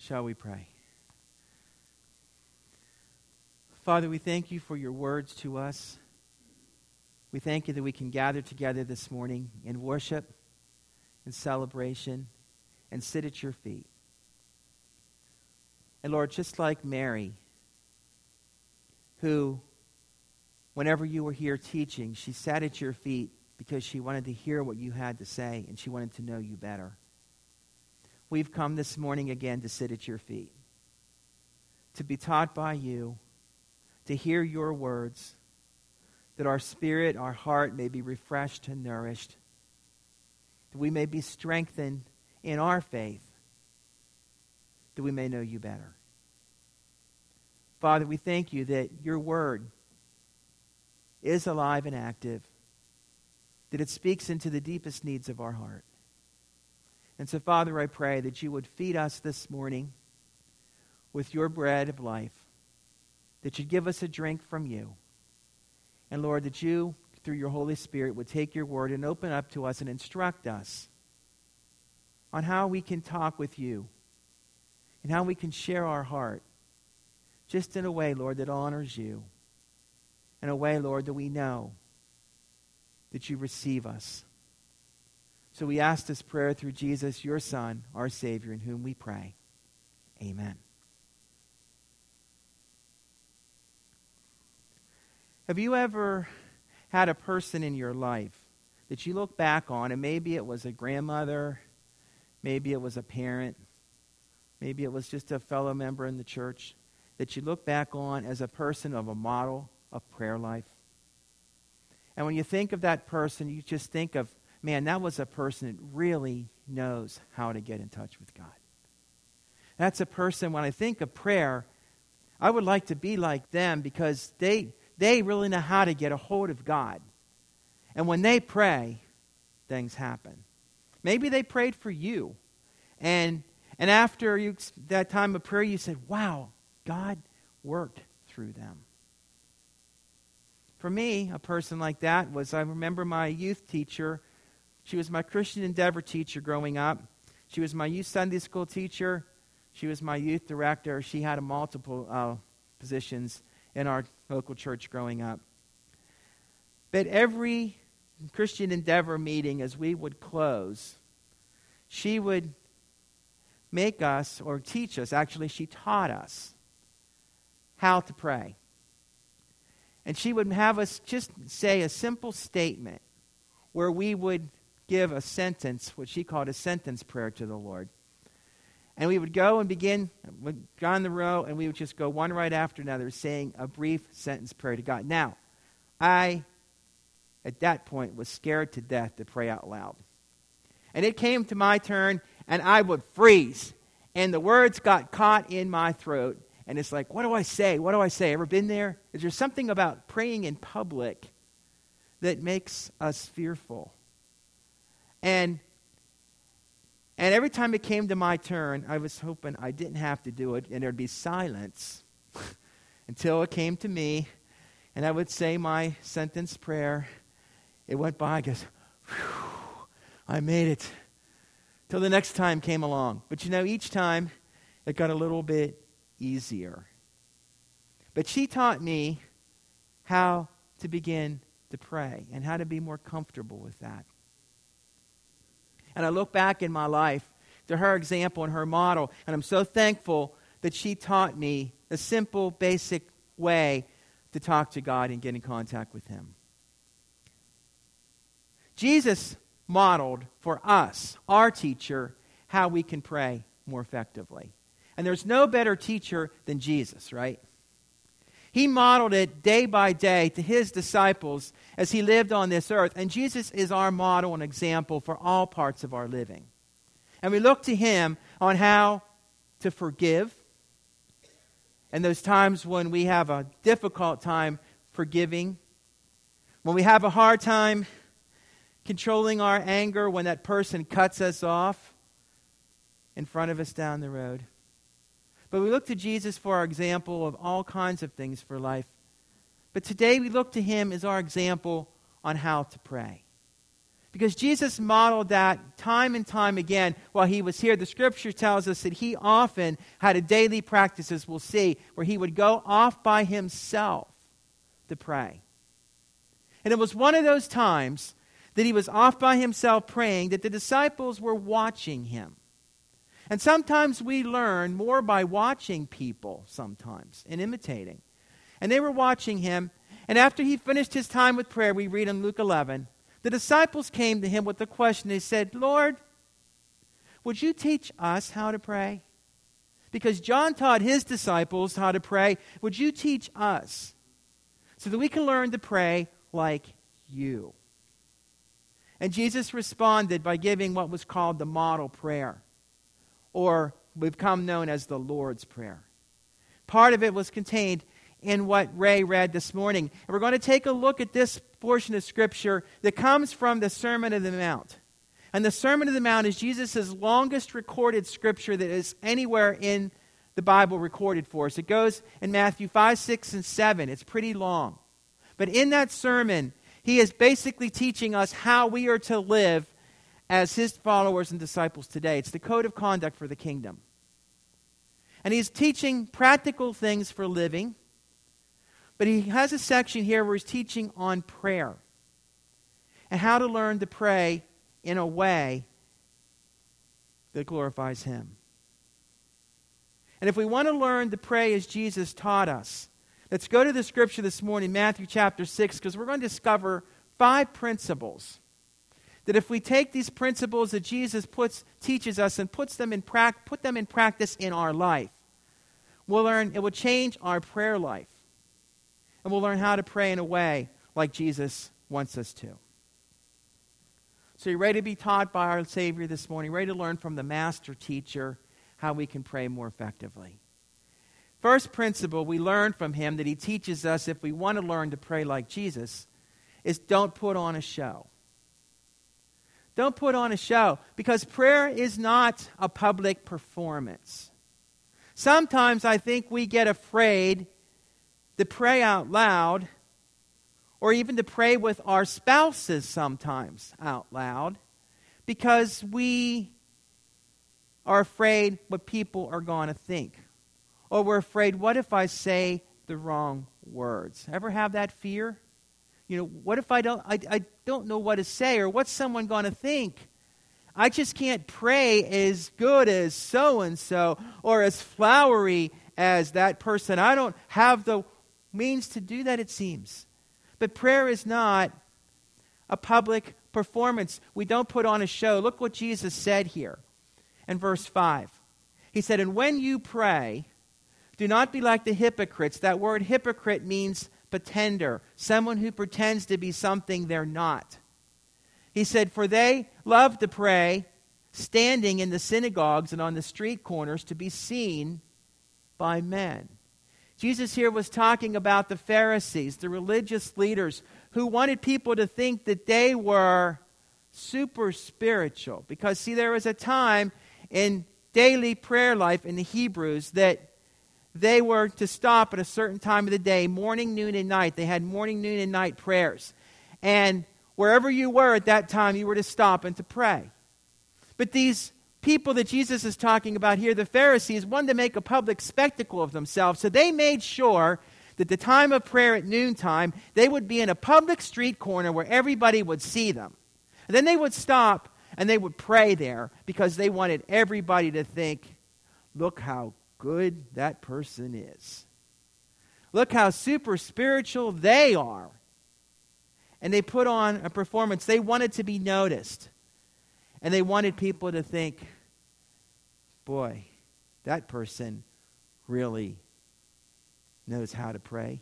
Shall we pray? Father, we thank you for your words to us. We thank you that we can gather together this morning in worship, in celebration, and sit at your feet. And Lord, just like Mary, who, whenever you were here teaching, she sat at your feet because she wanted to hear what you had to say and she wanted to know you better. We've come this morning again to sit at your feet, to be taught by you, to hear your words, that our spirit, our heart may be refreshed and nourished, that we may be strengthened in our faith, that we may know you better. Father, we thank you that your word is alive and active, that it speaks into the deepest needs of our heart. And so, Father, I pray that you would feed us this morning with your bread of life, that you'd give us a drink from you. And Lord, that you, through your Holy Spirit, would take your word and open up to us and instruct us on how we can talk with you and how we can share our heart just in a way, Lord, that honors you. In a way, Lord, that we know that you receive us. So we ask this prayer through Jesus, your Son, our Savior, in whom we pray. Amen. Have you ever had a person in your life that you look back on, and maybe it was a grandmother, maybe it was a parent, maybe it was just a fellow member in the church, that you look back on as a person of a model of prayer life? And when you think of that person, you just think of, man, that was a person that really knows how to get in touch with God. That's a person, when I think of prayer, I would like to be like them because they really know how to get a hold of God. And when they pray, things happen. Maybe they prayed for you. And after that time of prayer, you said, wow, God worked through them. For me, a person like that was, I remember my youth teacher. She was my Christian Endeavor teacher growing up. She was my youth Sunday school teacher. She was my youth director. She had multiple positions in our local church growing up. But every Christian Endeavor meeting, as we would close, she would make us, or teach us, actually she taught us how to pray. And she would have us just say a simple statement where we would give a sentence, what she called a sentence prayer to the Lord. And we would go and begin, we'd go on the row, and we would just go one right after another, saying a brief sentence prayer to God. Now, I, at that point, was scared to death to pray out loud. And it came to my turn, and I would freeze. And the words got caught in my throat. And it's like, what do I say? What do I say? Ever been there? Is there something about praying in public that makes us fearful? And every time it came to my turn, I was hoping I didn't have to do it, and there'd be silence until it came to me, and I would say my sentence prayer. It went by, I guess, I made it. Till the next time came along. But each time it got a little bit easier. But she taught me how to begin to pray and how to be more comfortable with that. And I look back in my life to her example and her model, and I'm so thankful that she taught me a simple, basic way to talk to God and get in contact with Him. Jesus modeled for us, our teacher, how we can pray more effectively. And there's no better teacher than Jesus, right? He modeled it day by day to His disciples as He lived on this earth. And Jesus is our model and example for all parts of our living. And we look to Him on how to forgive. And those times when we have a difficult time forgiving. When we have a hard time controlling our anger when that person cuts us off in front of us down the road. But we look to Jesus for our example of all kinds of things for life. But today we look to Him as our example on how to pray. Because Jesus modeled that time and time again while he was here. The scripture tells us that he often had a daily practice, as we'll see, where he would go off by himself to pray. And it was one of those times that he was off by himself praying that the disciples were watching him. And sometimes we learn more by watching people sometimes and imitating. And they were watching him. And after he finished his time with prayer, we read in Luke 11, the disciples came to him with the question. They said, Lord, would you teach us how to pray? Because John taught his disciples how to pray. Would you teach us so that we can learn to pray like you? And Jesus responded by giving what was called the model prayer, or become known as the Lord's Prayer. Part of it was contained in what Ray read this morning. And we're going to take a look at this portion of Scripture that comes from the Sermon on the Mount. And the Sermon on the Mount is Jesus' longest recorded Scripture that is anywhere in the Bible recorded for us. It goes in Matthew 5, 6, and 7. It's pretty long. But in that sermon, he is basically teaching us how we are to live as his followers and disciples today. It's the code of conduct for the kingdom. And he's teaching practical things for living. But he has a section here where he's teaching on prayer and how to learn to pray in a way that glorifies him. And if we want to learn to pray as Jesus taught us, let's go to the scripture this morning, Matthew chapter 6, because we're going to discover 5 principles that if we take these principles that Jesus teaches us and put them in practice in our life, we'll learn it will change our prayer life. And we'll learn how to pray in a way like Jesus wants us to. So you're ready to be taught by our Savior this morning, ready to learn from the master teacher how we can pray more effectively. First principle we learn from him that he teaches us if we want to learn to pray like Jesus is don't put on a show. Don't put on a show, because prayer is not a public performance. Sometimes I think we get afraid to pray out loud, or even to pray with our spouses sometimes out loud, because we are afraid what people are going to think. Or we're afraid, what if I say the wrong words? Ever have that fear? You know, what if I don't know what to say, or what's someone going to think? I just can't pray as good as so-and-so, or as flowery as that person. I don't have the means to do that, it seems. But prayer is not a public performance. We don't put on a show. Look what Jesus said here in verse 5. He said, and when you pray, do not be like the hypocrites. That word hypocrite means pretender, someone who pretends to be something they're not. He said, for they love to pray standing in the synagogues and on the street corners to be seen by men. Jesus here was talking about the Pharisees, the religious leaders, who wanted people to think that they were super spiritual. Because, see, there was a time in daily prayer life in the Hebrews that they were to stop at a certain time of the day, morning, noon, and night. They had morning, noon, and night prayers. And wherever you were at that time, you were to stop and to pray. But these people that Jesus is talking about here, the Pharisees, wanted to make a public spectacle of themselves. So they made sure that the time of prayer at noontime, they would be in a public street corner where everybody would see them. And then they would stop and they would pray there because they wanted everybody to think, look how good that person is. Look how super spiritual they are. And they put on a performance. They wanted to be noticed. And they wanted people to think, boy, that person really knows how to pray.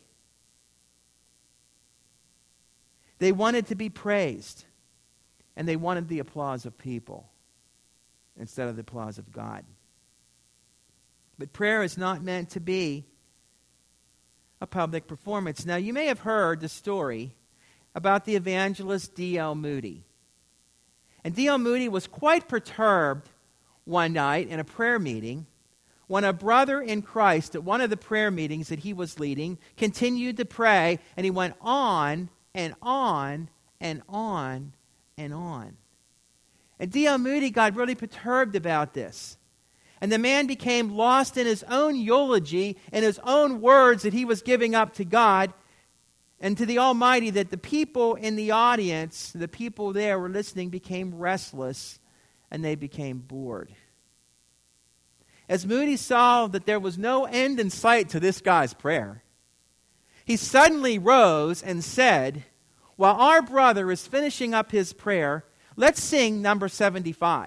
They wanted to be praised. And they wanted the applause of people instead of the applause of God. But prayer is not meant to be a public performance. Now, you may have heard the story about the evangelist D.L. Moody. And D.L. Moody was quite perturbed one night in a prayer meeting when a brother in Christ at one of the prayer meetings that he was leading continued to pray, and he went on and on and on and on. And D.L. Moody got really perturbed about this. And the man became lost in his own eulogy and his own words that he was giving up to God and to the Almighty, that the people in the audience, the people there were listening, became restless and they became bored. As Moody saw that there was no end in sight to this guy's prayer, he suddenly rose and said, while our brother is finishing up his prayer, let's sing number 75.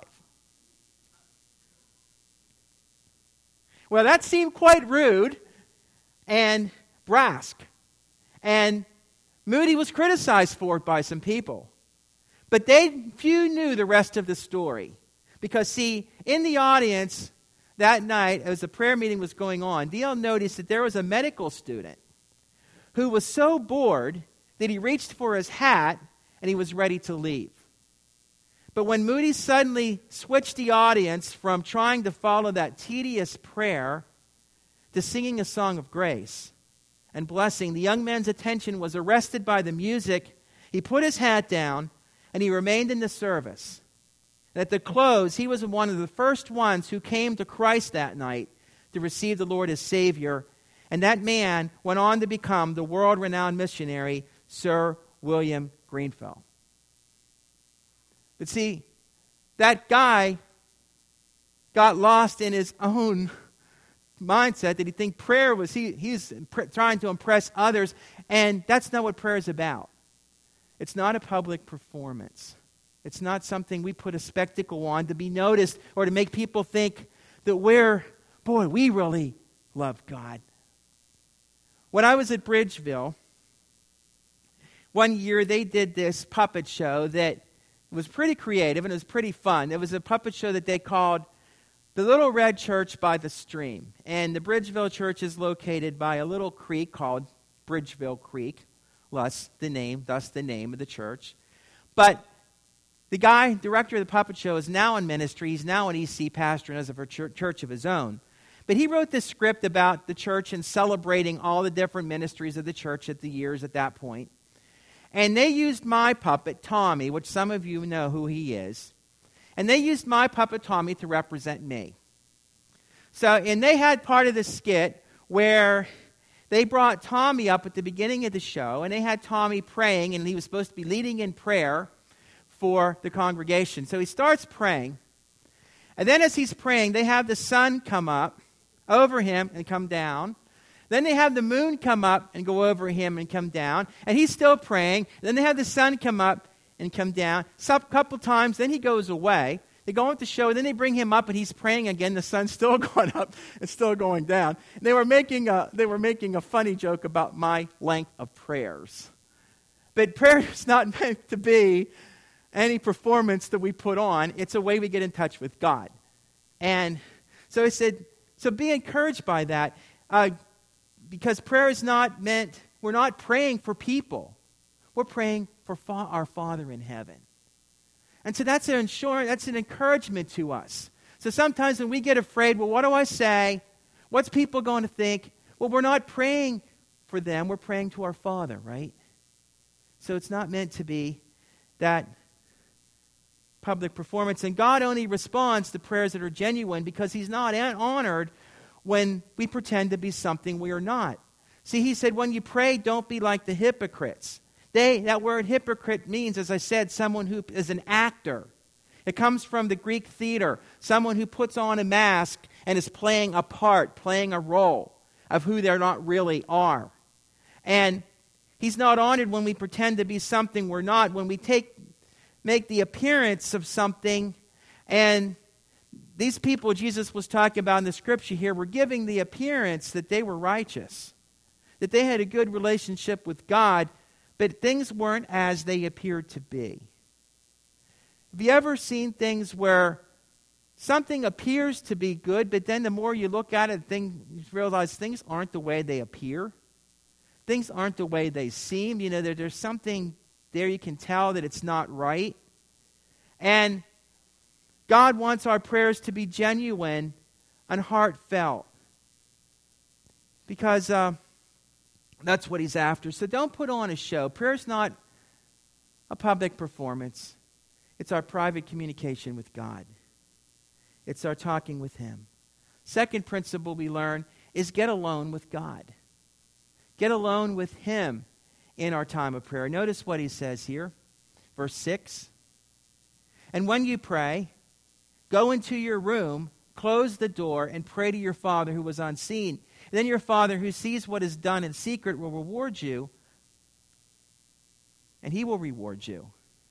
Well, that seemed quite rude and brusque. And Moody was criticized for it by some people. But few knew the rest of the story. Because, see, in the audience that night, as the prayer meeting was going on, D.L. noticed that there was a medical student who was so bored that he reached for his hat and he was ready to leave. But when Moody suddenly switched the audience from trying to follow that tedious prayer to singing a song of grace and blessing, the young man's attention was arrested by the music. He put his hat down and he remained in the service. And at the close, he was one of the first ones who came to Christ that night to receive the Lord as Savior. And that man went on to become the world-renowned missionary, Sir William Greenfell. But see, that guy got lost in his own mindset that he think prayer was, he's trying to impress others, and that's not what prayer is about. It's not a public performance. It's not something we put a spectacle on to be noticed or to make people think that we really love God. When I was at Bridgeville, one year they did this puppet show that was pretty creative and it was pretty fun. It was a puppet show that they called The Little Red Church by the Stream. And the Bridgeville Church is located by a little creek called Bridgeville Creek, thus the name of the church. But the guy, director of the puppet show, is now in ministry. He's now an EC pastor and has a church of his own. But he wrote this script about the church and celebrating all the different ministries of the church at the years at that point. And they used my puppet, Tommy, which some of you know who he is. And they used my puppet, Tommy, to represent me. And they had part of the skit where they brought Tommy up at the beginning of the show, and they had Tommy praying, and he was supposed to be leading in prayer for the congregation. So he starts praying, and then as he's praying, they have the sun come up over him and come down. Then they have the moon come up and go over him and come down, and he's still praying. Then they have the sun come up and come down. So a couple times, then he goes away. They go on with the show, and then they bring him up, and he's praying again. The sun's still going up and still going down. And they were making a funny joke about my length of prayers. But prayer is not meant to be any performance that we put on. It's a way we get in touch with God. And so I said, so be encouraged by that. Because prayer is not meant, we're not praying for people. We're praying for our Father in heaven. And so that's an encouragement to us. So sometimes when we get afraid, well, what do I say? What's people going to think? Well, we're not praying for them. We're praying to our Father, right? So it's not meant to be that public performance. And God only responds to prayers that are genuine because He's not honored when we pretend to be something we are not. See, He said, when you pray, don't be like the hypocrites. That word hypocrite means, as I said, someone who is an actor. It comes from the Greek theater, someone who puts on a mask and is playing a part, playing a role of who they not really are. And He's not honored when we pretend to be something we're not, when we make the appearance of something. And these people Jesus was talking about in the scripture here were giving the appearance that they were righteous, that they had a good relationship with God, but things weren't as they appeared to be. Have you ever seen things where something appears to be good, but then the more you look at it, you realize things aren't the way they appear? Things aren't the way they seem. You know, there's something there you can tell that it's not right. And God wants our prayers to be genuine and heartfelt. Because that's what He's after. So don't put on a show. Prayer is not a public performance. It's our private communication with God. It's our talking with Him. Second principle we learn is get alone with God. Get alone with Him in our time of prayer. Notice what he says here. Verse 6. And when you pray, go into your room, close the door, and pray to your Father who was unseen. And then your Father who sees what is done in secret will reward you, and He will reward you.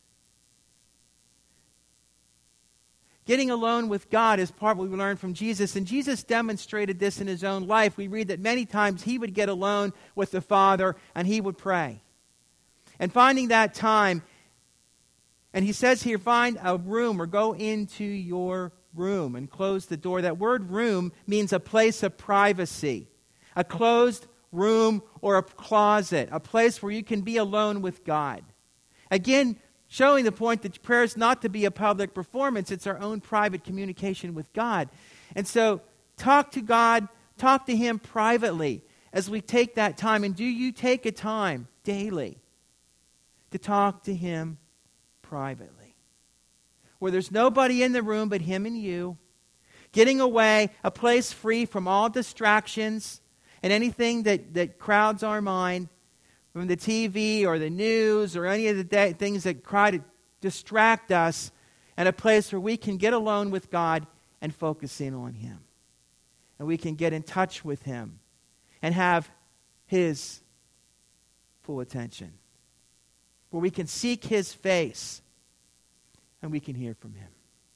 Getting alone with God is part of what we learn from Jesus, and Jesus demonstrated this in His own life. We read that many times He would get alone with the Father, and He would pray. And finding that time, and He says here, find a room or go into your room and close the door. That word room means a place of privacy, a closed room or a closet, a place where you can be alone with God. Again, showing the point that prayer is not to be a public performance. It's our own private communication with God. And so talk to God, talk to Him privately as we take that time. And do you take a time daily to talk to Him privately? Where there's nobody in the room but Him and you. Getting away, a place free from all distractions and anything that crowds our mind, from the TV or the news or any of the things that try to distract us, and a place where we can get alone with God and focus in on Him. And we can get in touch with Him and have His full attention. Where we can seek His face and we can hear from Him.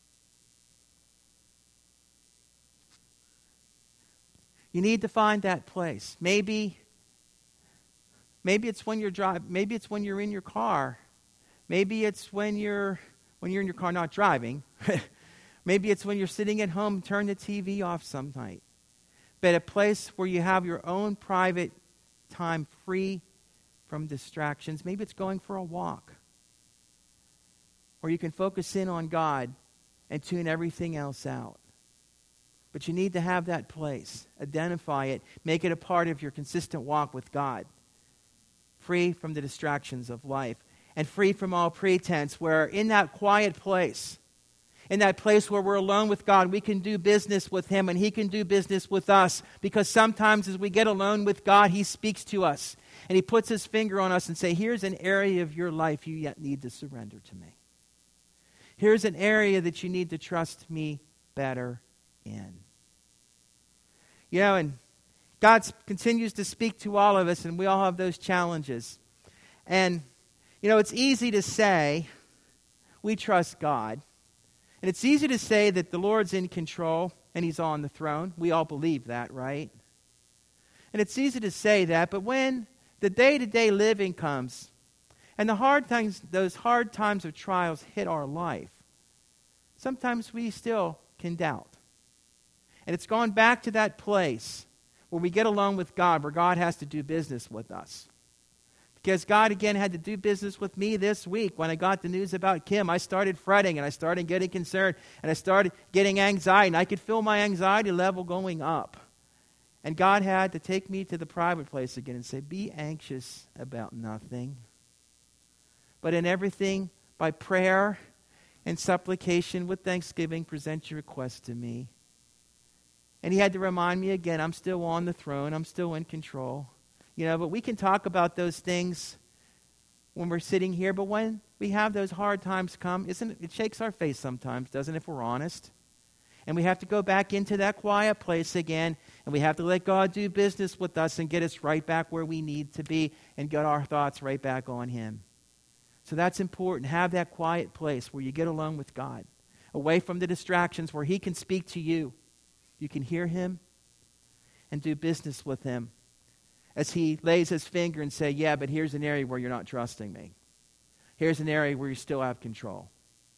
You need to find that place. Maybe it's when you're driving. Maybe it's when you're in your car. Maybe it's when you're in your car not driving. Maybe it's when you're sitting at home, turn the TV off some night. But a place where you have your own private time free from distractions. Maybe it's going for a walk. Or you can focus in on God and tune everything else out. But you need to have that place. Identify it. Make it a part of your consistent walk with God. Free from the distractions of life, and free from all pretense, where in that quiet place, in that place where we're alone with God, we can do business with Him and He can do business with us, because sometimes as we get alone with God, He speaks to us and He puts His finger on us and say, here's an area of your life you yet need to surrender to me. Here's an area that you need to trust me better in. You know, and God continues to speak to all of us, and we all have those challenges. And, you know, it's easy to say we trust God. And it's easy to say that the Lord's in control and He's on the throne. We all believe that, right? And it's easy to say that, but when the day-to-day living comes and the hard things, those hard times of trials hit our life, sometimes we still can doubt. And it's gone back to that place where we get alone with God, where God has to do business with us. Because God, again, had to do business with me this week. When I got the news about Kim, I started fretting, and I started getting concerned, and I started getting anxiety, and I could feel my anxiety level going up. And God had to take me to the private place again and say, be anxious about nothing, but in everything, by prayer and supplication with thanksgiving, present your request to me. And He had to remind me again, I'm still on the throne. I'm still in control. You know, but we can talk about those things when we're sitting here. But when we have those hard times come, it shakes our face sometimes, doesn't it, if we're honest? And we have to go back into that quiet place again. And we have to let God do business with us and get us right back where we need to be and get our thoughts right back on Him. So that's important. Have that quiet place where you get alone with God, away from the distractions, where He can speak to you. You can hear Him and do business with Him as He lays His finger and say, yeah, but here's an area where you're not trusting me. Here's an area where you still have control.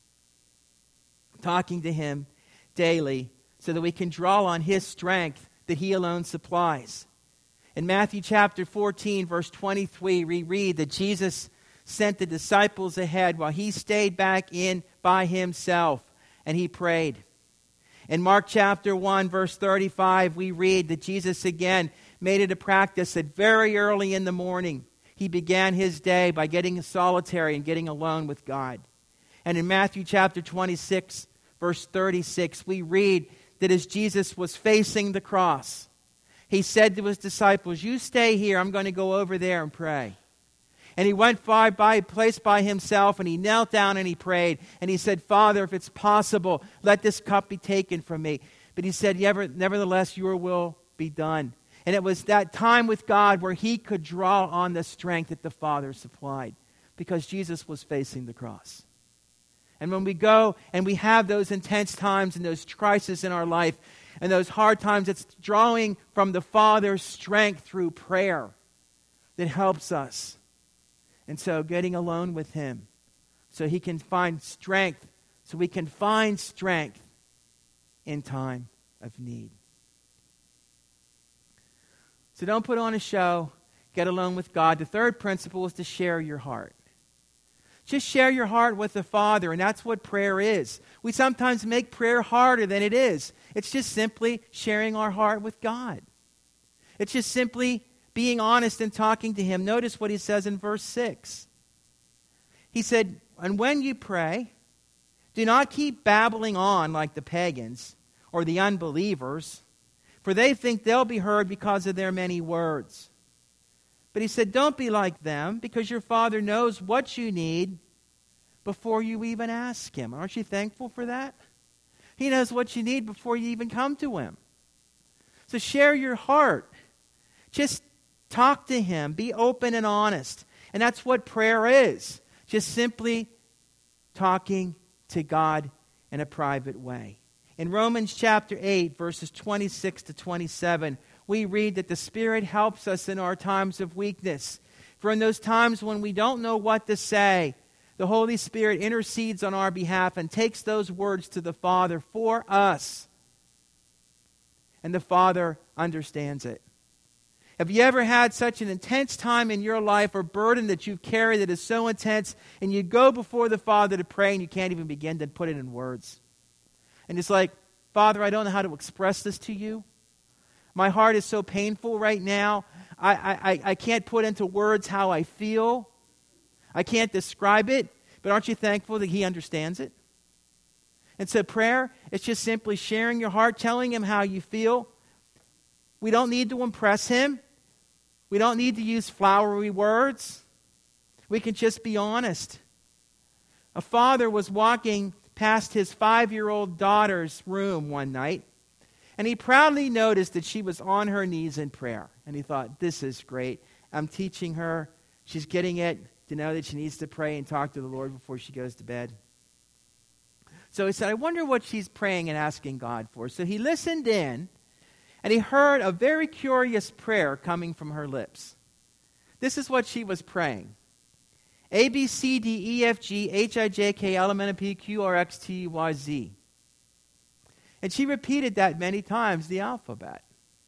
Talking to Him daily so that we can draw on His strength that He alone supplies. In Matthew chapter 14, verse 23, we read that Jesus sent the disciples ahead while He stayed back in by Himself and He prayed. In Mark chapter 1, verse 35, we read that Jesus again made it a practice that very early in the morning, He began His day by getting solitary and getting alone with God. And in Matthew chapter 26, verse 36, we read that as Jesus was facing the cross, he said to his disciples, "You stay here, I'm going to go over there and pray." And he went by a place by himself, and he knelt down and he prayed. And he said, "Father, if it's possible, let this cup be taken from me." But he said, "Nevertheless, your will be done." And it was that time with God where he could draw on the strength that the Father supplied, because Jesus was facing the cross. And when we go and we have those intense times and those crises in our life and those hard times, it's drawing from the Father's strength through prayer that helps us. And so getting alone with him so he can find strength, so we can find strength in time of need. So don't put on a show. Get alone with God. The third principle is to share your heart. Just share your heart with the Father, and that's what prayer is. We sometimes make prayer harder than it is. It's just simply sharing our heart with God. It's just simply being honest and talking to him. Notice what he says in verse 6. He said, "And when you pray, do not keep babbling on like the pagans or the unbelievers, for they think they'll be heard because of their many words." But he said, don't be like them, because your Father knows what you need before you even ask him. Aren't you thankful for that? He knows what you need before you even come to him. So share your heart. Just talk to him. Be open and honest. And that's what prayer is. Just simply talking to God in a private way. In Romans chapter 8, verses 26 to 27, we read that the Spirit helps us in our times of weakness. For in those times when we don't know what to say, the Holy Spirit intercedes on our behalf and takes those words to the Father for us. And the Father understands it. Have you ever had such an intense time in your life or burden that you've carried that is so intense, and you go before the Father to pray and you can't even begin to put it in words? And it's like, "Father, I don't know how to express this to you. My heart is so painful right now. I can't put into words how I feel. I can't describe it." But aren't you thankful that he understands it? And so prayer, it's just simply sharing your heart, telling him how you feel. We don't need to impress him. We don't need to use flowery words. We can just be honest. A father was walking past his 5-year-old daughter's room one night, and he proudly noticed that she was on her knees in prayer. And he thought, "This is great. I'm teaching her. She's getting it to know that she needs to pray and talk to the Lord before she goes to bed." So he said, "I wonder what she's praying and asking God for." So he listened in, and he heard a very curious prayer coming from her lips. This is what she was praying. A, B, C, D, E, F, G, H, I, J, K, L, M, N, P, Q, R, X, T, Y, Z. And she repeated that many times, the alphabet.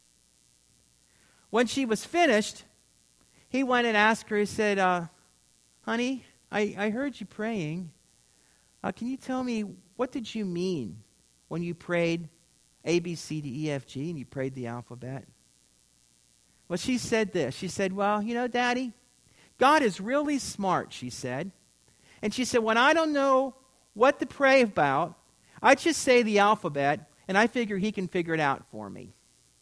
When she was finished, he went and asked her, he said, "Honey, I heard you praying. Can you tell me, what did you mean when you prayed A, B, C, D, E, F, G, and you prayed the alphabet?" Well, she said this. She said, "Well, Daddy, God is really smart," she said. And she said, "When I don't know what to pray about, I just say the alphabet, and I figure he can figure it out for me."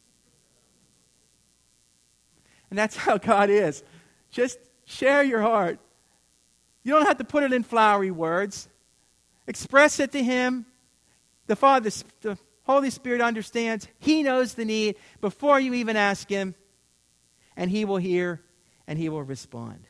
And that's how God is. Just share your heart. You don't have to put it in flowery words. Express it to him. The Holy Spirit understands. He knows the need before you even ask him, and he will hear and he will respond.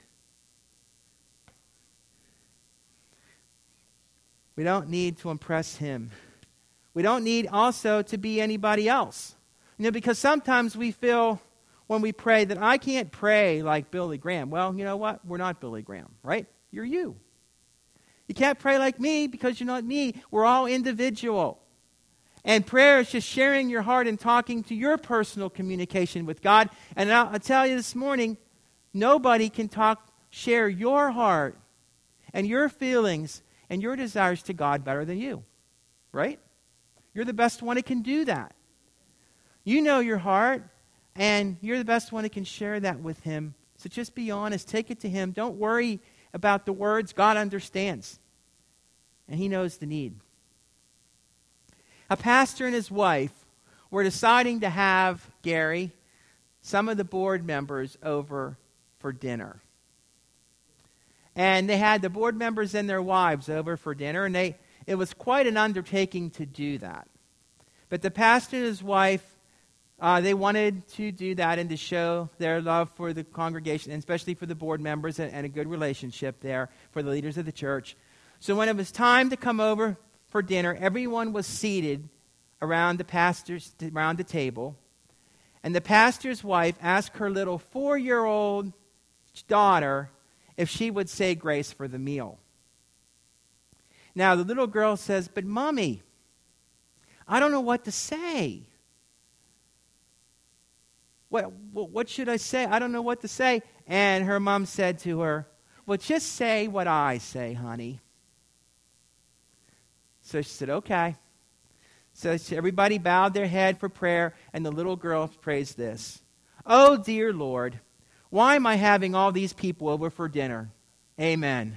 We don't need to impress him. We don't need also to be anybody else. Because sometimes we feel when we pray that I can't pray like Billy Graham. Well, you know what? We're not Billy Graham, right? You're you. You can't pray like me because you're not me. We're all individual. And prayer is just sharing your heart and talking to your personal communication with God. And I'll tell you this morning, nobody can share your heart and your feelings and your desires to God better than you. Right? You're the best one that can do that. You know your heart, and you're the best one that can share that with him. So just be honest. Take it to him. Don't worry about the words. God understands. and he knows the need. A pastor and his wife were deciding to have Gary, some of the board members, over for dinner. And they had the board members and their wives over for dinner, and it was quite an undertaking to do that. But the pastor and his wife, they wanted to do that and to show their love for the congregation, and especially for the board members, and a good relationship there for the leaders of the church. So when it was time to come over for dinner, everyone was seated around the table, and the pastor's wife asked her little 4-year-old daughter if she would say grace for the meal. Now the little girl says, "But Mommy, I don't know what to say. What should I say? I don't know what to say." And her mom said to her, "Well, just say what I say, honey." So she said, "Okay." So everybody bowed their head for prayer, and the little girl prays this: "Oh, dear Lord, why am I having all these people over for dinner? Amen."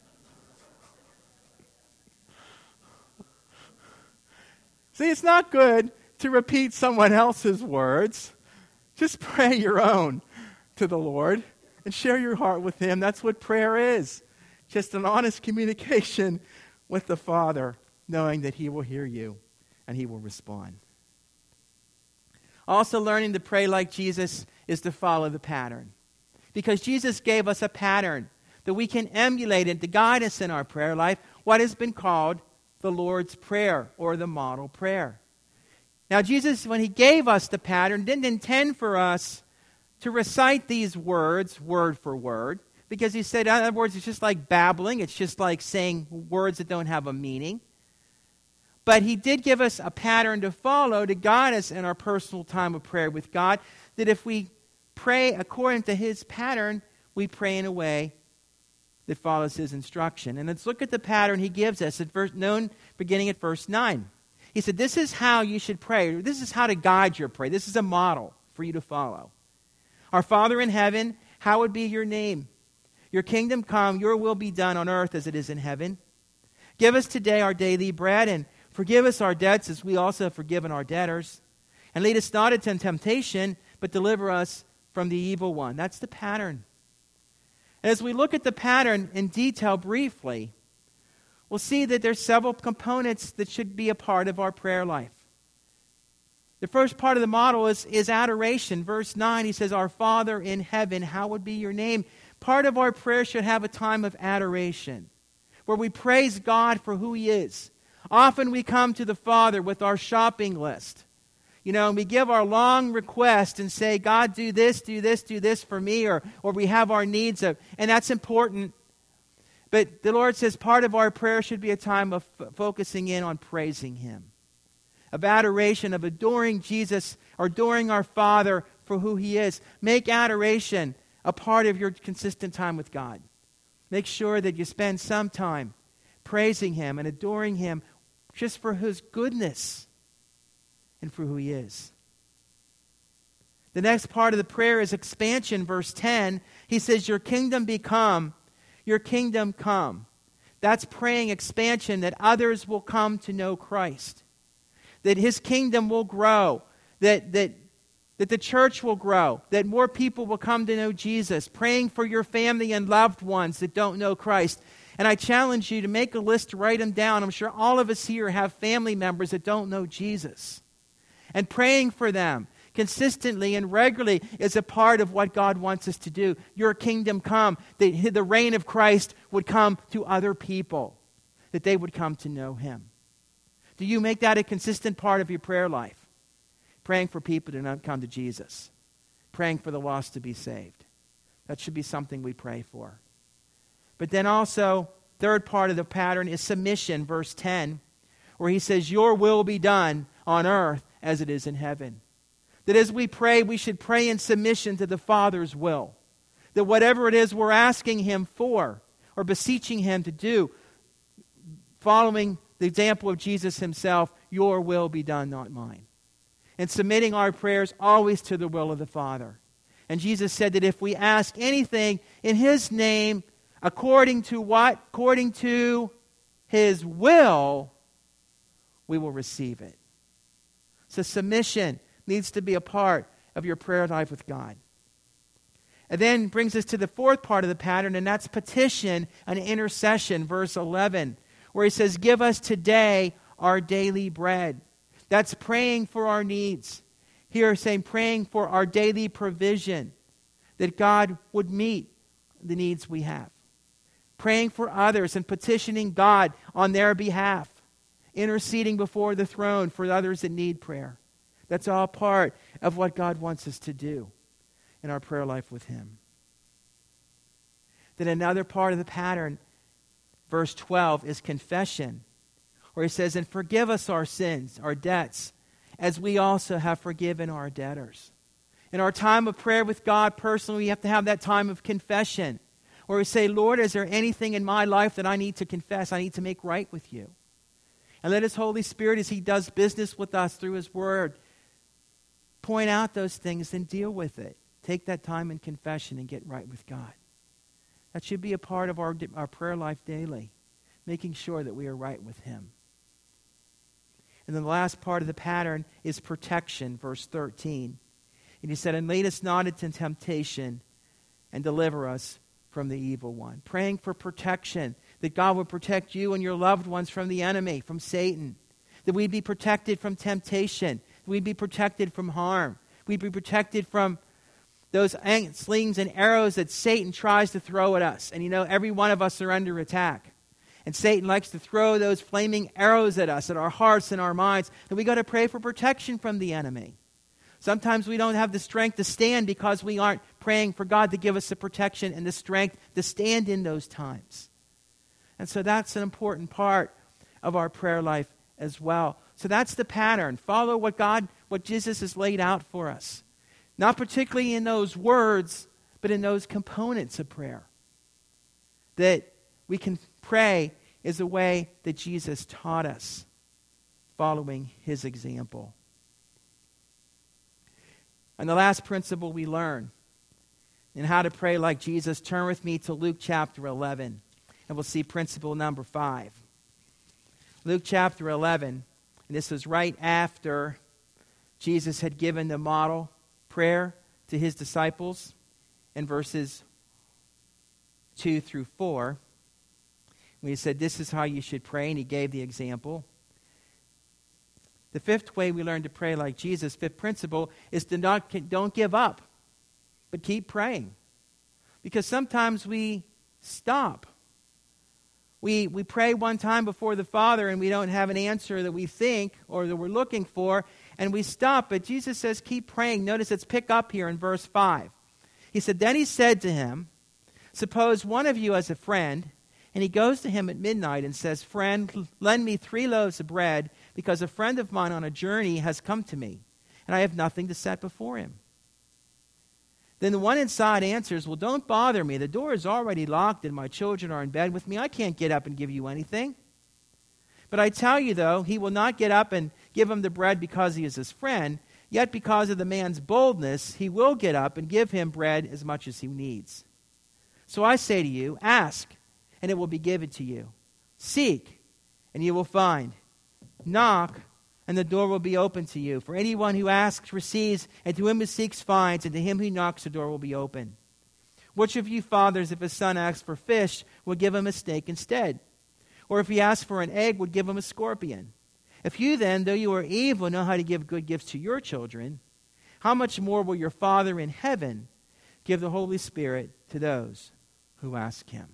See, it's not good to repeat someone else's words. Just pray your own to the Lord and share your heart with Him. That's what prayer is. Just an honest communication with the Father, knowing that He will hear you and He will respond. Also, learning to pray like Jesus is to follow the pattern. Because Jesus gave us a pattern that we can emulate and to guide us in our prayer life, what has been called the Lord's Prayer or the model prayer. Now, Jesus, when He gave us the pattern, didn't intend for us to recite these words word for word, because He said, in other words, it's just like babbling. It's just like saying words that don't have a meaning. But He did give us a pattern to follow to guide us in our personal time of prayer with God, that if we pray according to His pattern, we pray in a way that follows His instruction. And let's look at the pattern He gives us, beginning at verse 9. He said, this is how you should pray. This is how to guide your prayer. This is a model for you to follow. Our Father in heaven, hallowed be your name. Your kingdom come, your will be done on earth as it is in heaven. Give us today our daily bread, and forgive us our debts as we also have forgiven our debtors. And lead us not into temptation, but deliver us from the evil one. That's the pattern. As we look at the pattern in detail briefly, we'll see that there's several components that should be a part of our prayer life. The first part of the model is adoration. Verse 9, he says, Our Father in heaven, hallowed be your name. Part of our prayer should have a time of adoration, where we praise God for who He is. Often we come to the Father with our shopping list. And we give our long request and say, God, do this for me, or we have our needs and that's important. But the Lord says part of our prayer should be a time of focusing in on praising Him, of adoration, of adoring Jesus, or adoring our Father for who He is. Make adoration a part of your consistent time with God. Make sure that you spend some time praising Him and adoring Him just for His goodness and for who He is. The next part of the prayer is expansion. Verse 10, he says, Your kingdom become, your kingdom come. That's praying expansion, that others will come to know Christ, that His kingdom will grow, that the church will grow, that more people will come to know Jesus, praying for your family and loved ones that don't know Christ. And I challenge you to make a list, to write them down. I'm sure all of us here have family members that don't know Jesus. And praying for them consistently and regularly is a part of what God wants us to do. Your kingdom come, that the reign of Christ would come to other people, that they would come to know Him. Do you make that a consistent part of your prayer life? Praying for people to not come to Jesus. Praying for the lost to be saved. That should be something we pray for. But then also, third part of the pattern is submission, verse 10, where he says, Your will be done on earth as it is in heaven. That as we pray, we should pray in submission to the Father's will. That whatever it is we're asking Him for, or beseeching Him to do, following the example of Jesus Himself, your will be done, not mine. And submitting our prayers always to the will of the Father. And Jesus said that if we ask anything in His name, according to what? According to His will, we will receive it. So submission needs to be a part of your prayer life with God. And then brings us to the fourth part of the pattern, and that's petition and intercession, verse 11, where he says, give us today our daily bread. That's praying for our needs. Here saying praying for our daily provision, that God would meet the needs we have. Praying for others and petitioning God on their behalf. Interceding before the throne for others that need prayer. That's all part of what God wants us to do in our prayer life with Him. Then another part of the pattern, verse 12, is confession, where he says, and forgive us our sins, our debts, as we also have forgiven our debtors. In our time of prayer with God personally, we have to have that time of confession, where we say, Lord, is there anything in my life that I need to confess, I need to make right with you? And let His Holy Spirit, as He does business with us through His Word, point out those things and deal with it. Take that time in confession and get right with God. That should be a part of our prayer life daily, making sure that we are right with Him. And then the last part of the pattern is protection, verse 13. And he said, and lead us not into temptation, and deliver us from the evil one. Praying for protection, that God would protect you and your loved ones from the enemy, from Satan. That we'd be protected from temptation. We'd be protected from harm. We'd be protected from those slings and arrows that Satan tries to throw at us. And you know, every one of us are under attack. And Satan likes to throw those flaming arrows at us, at our hearts and our minds. And we got to pray for protection from the enemy. Sometimes we don't have the strength to stand because we aren't praying for God to give us the protection and the strength to stand in those times. And so that's an important part of our prayer life as well. So that's the pattern. Follow what Jesus has laid out for us. Not particularly in those words, but in those components of prayer. That we can pray is the way that Jesus taught us, following His example. And the last principle we learn in how to pray like Jesus, turn with me to Luke chapter 11, and we'll see principle number 5. Luke chapter 11, and this is right after Jesus had given the model prayer to His disciples in verses 2 through 4. When He said, this is how you should pray, and He gave the example. The fifth way we learn to pray like Jesus, fifth principle, is to don't give up, but keep praying. Because sometimes we stop. We pray one time before the Father and we don't have an answer that we think or that we're looking for, and we stop. But Jesus says keep praying. Notice it's pick up here in verse 5. He said, then He said to him, suppose one of you has a friend, and he goes to him at midnight and says, friend, lend me 3 loaves of bread, because a friend of mine on a journey has come to me, and I have nothing to set before him. Then the one inside answers, well, don't bother me. The door is already locked and my children are in bed with me. I can't get up and give you anything. But I tell you, though, he will not get up and give him the bread because he is his friend. Yet because of the man's boldness, he will get up and give him bread as much as he needs. So I say to you, ask, and it will be given to you. Seek, and you will find. Knock, and the door will be open to you. For anyone who asks receives, and to him who seeks finds, and to him who knocks the door will be open. Which of you fathers, if his son asks for fish, would give him a snake instead? Or if he asks for an egg, would give him a scorpion? If you then, though you are evil, know how to give good gifts to your children, how much more will your Father in heaven give the Holy Spirit to those who ask Him?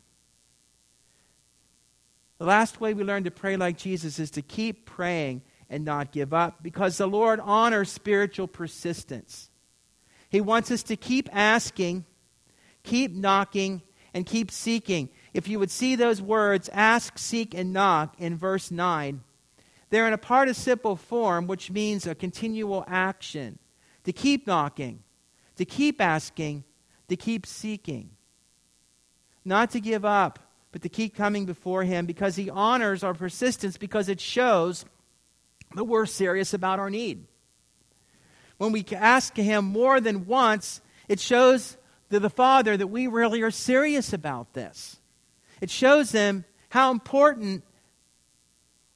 The last way we learn to pray like Jesus is to keep praying and not give up, because the Lord honors spiritual persistence. He wants us to keep asking, keep knocking, and keep seeking. If you would see those words, ask, seek, and knock, in verse 9, they're in a participle form, which means a continual action. To keep knocking, to keep asking, to keep seeking. Not to give up, but to keep coming before Him, because He honors our persistence, because it shows that we're serious about our need. When we ask Him more than once, it shows to the Father that we really are serious about this. It shows Him how important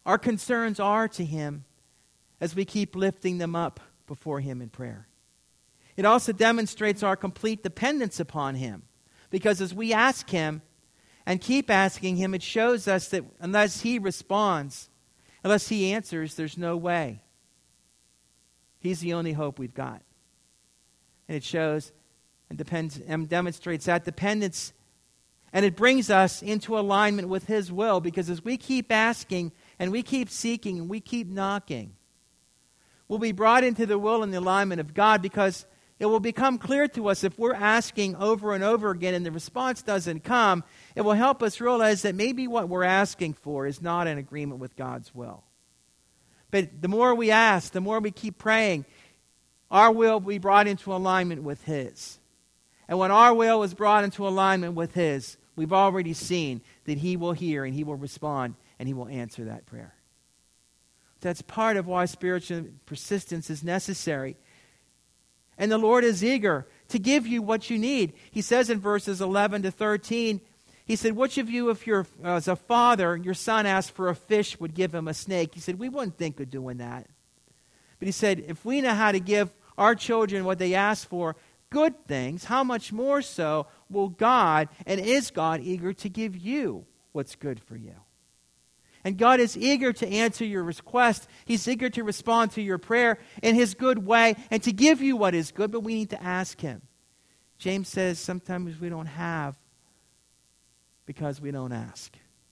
our concerns are to Him as we keep lifting them up before Him in prayer. It also demonstrates our complete dependence upon Him, because as we ask Him and keep asking Him, it shows us that unless He responds, unless He answers, there's no way. He's the only hope we've got. And it shows and demonstrates that dependence, and it brings us into alignment with His will, because as we keep asking and we keep seeking and we keep knocking, we'll be brought into the will and the alignment of God, because it will become clear to us if we're asking over and over again and the response doesn't come, it will help us realize that maybe what we're asking for is not in agreement with God's will. But the more we ask, the more we keep praying, our will will be brought into alignment with His. And when our will is brought into alignment with His, we've already seen that He will hear and He will respond and He will answer that prayer. That's part of why spiritual persistence is necessary. And the Lord is eager to give you what you need. He says in verses 11 to 13, He said, which of you, if you're as a father, your son asked for a fish, would give him a snake? He said, we wouldn't think of doing that. But He said, if we know how to give our children what they ask for, good things, how much more so will God, and is God eager to give you what's good for you? And God is eager to answer your request. He's eager to respond to your prayer in His good way and to give you what is good, but we need to ask Him. James says sometimes we don't have because we don't ask.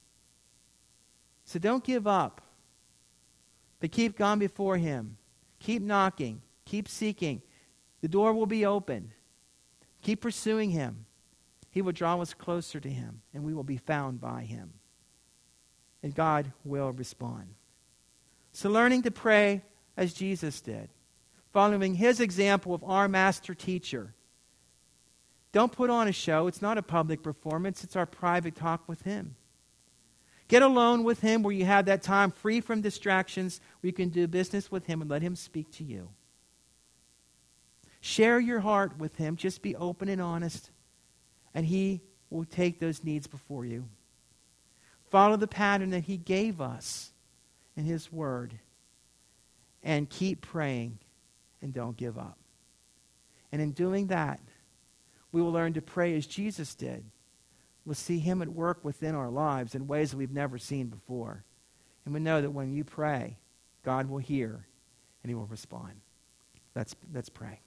So don't give up, but keep going before Him. Keep knocking. Keep seeking. The door will be open. Keep pursuing Him. He will draw us closer to Him, and we will be found by Him. And God will respond. So learning to pray as Jesus did, following His example of our master teacher. Don't put on a show. It's not a public performance. It's our private talk with Him. Get alone with Him where you have that time free from distractions, where you can do business with Him and let Him speak to you. Share your heart with Him. Just be open and honest, and He will take those needs before you. Follow the pattern that He gave us in His Word, and keep praying and don't give up. And in doing that, we will learn to pray as Jesus did. We'll see Him at work within our lives in ways that we've never seen before. And we know that when you pray, God will hear and He will respond. Let's pray.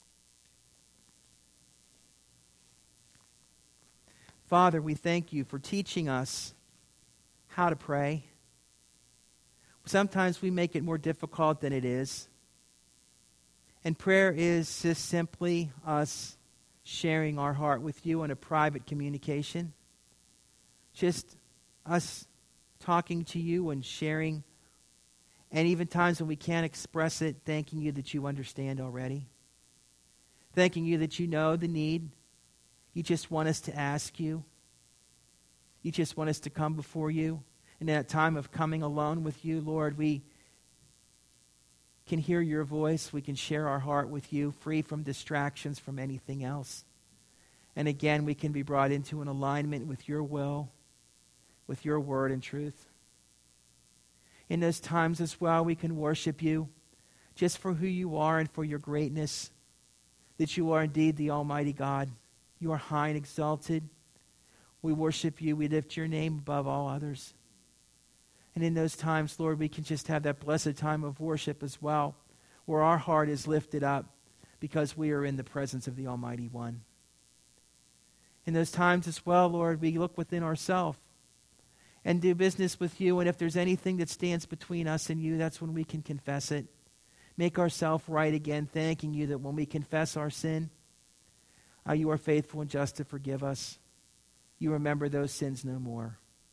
Father, we thank You for teaching us how to pray. Sometimes we make it more difficult than it is. And prayer is just simply us sharing our heart with You in a private communication. Just us talking to You and sharing. And even times when we can't express it, thanking You that You understand already. Thanking You that You know the need. You just want us to ask You. You just want us to come before You. And in that time of coming alone with You, Lord, we can hear Your voice. We can share our heart with You, free from distractions from anything else. And again, we can be brought into an alignment with Your will, with Your word and truth. In those times as well, we can worship You just for who You are and for Your greatness, that You are indeed the Almighty God. You are high and exalted. We worship You. We lift Your name above all others. And in those times, Lord, we can just have that blessed time of worship as well, where our heart is lifted up because we are in the presence of the Almighty One. In those times as well, Lord, we look within ourselves and do business with You. And if there's anything that stands between us and You, that's when we can confess it. Make ourselves right again, thanking You that when we confess our sin, You are faithful and just to forgive us. You remember those sins no more.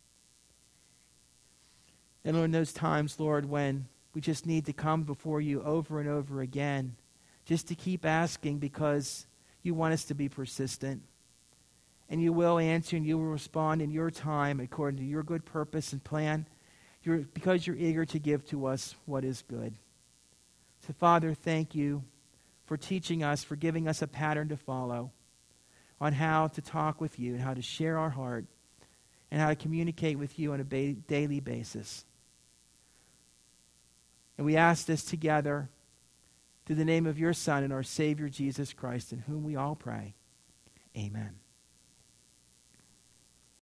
And Lord, in those times, Lord, when we just need to come before You over and over again, just to keep asking because You want us to be persistent. And You will answer and You will respond in Your time according to Your good purpose and plan, because You're eager to give to us what is good. So, Father, thank You for teaching us, for giving us a pattern to follow on how to talk with You and how to share our heart and how to communicate with You on a daily basis. And we ask this together through the name of your Son and our Savior, Jesus Christ, in whom we all pray. Amen.